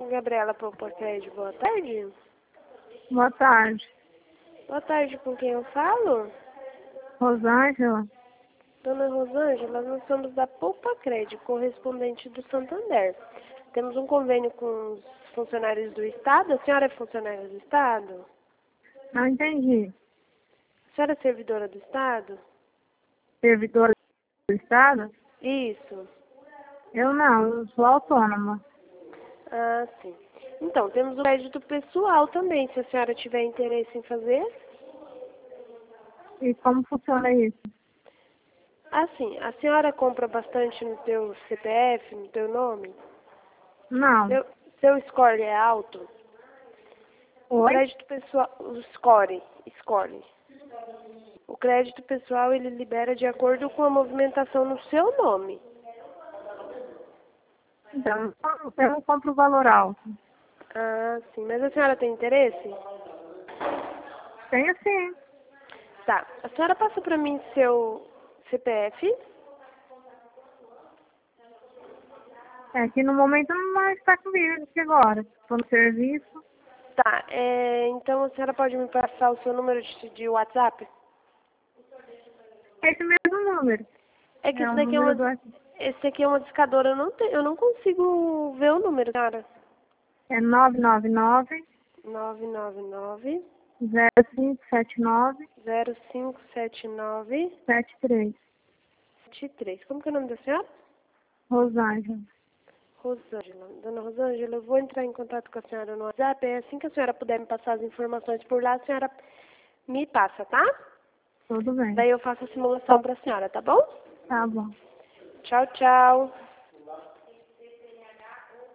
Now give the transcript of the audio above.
Gabriela Popocred, boa tarde. Boa tarde. Boa tarde, com quem eu falo? Rosângela? Dona Rosângela, nós somos da Popocred, correspondente do Santander. Temos um convênio com os funcionários do Estado. A senhora é funcionária do Estado? Não entendi. A senhora é servidora do Estado? Servidora do Estado? Isso. Eu não, eu sou autônoma. Ah, sim. Então, temos o crédito pessoal também, se a senhora tiver interesse em fazer. E como funciona isso? Assim, a senhora compra bastante no teu CPF, no teu nome? Não. Seu score é alto? O Oi? crédito pessoal, o score. O crédito pessoal, ele libera de acordo com a movimentação no seu nome. Então, eu não compro valor alto. Ah, sim. Mas a senhora tem interesse? Tenho sim. Tá. A senhora passa para mim seu CPF? É que no momento não vai estar comigo aqui agora. Estou no serviço. Tá. Então a senhora pode me passar o seu número de WhatsApp? É esse mesmo número. É que É o número do... esse aqui é uma discadora, eu não consigo ver o número, cara. É 999 999 0579 0579 73. 73. Como que é o nome da senhora? Rosângela. Rosângela. Dona Rosângela, eu vou entrar em contato com a senhora no WhatsApp. Assim que a senhora puder me passar as informações por lá, a senhora me passa, tá? Tudo bem. Daí eu faço a simulação para a senhora, tá bom? Tá bom. Tchau, tchau.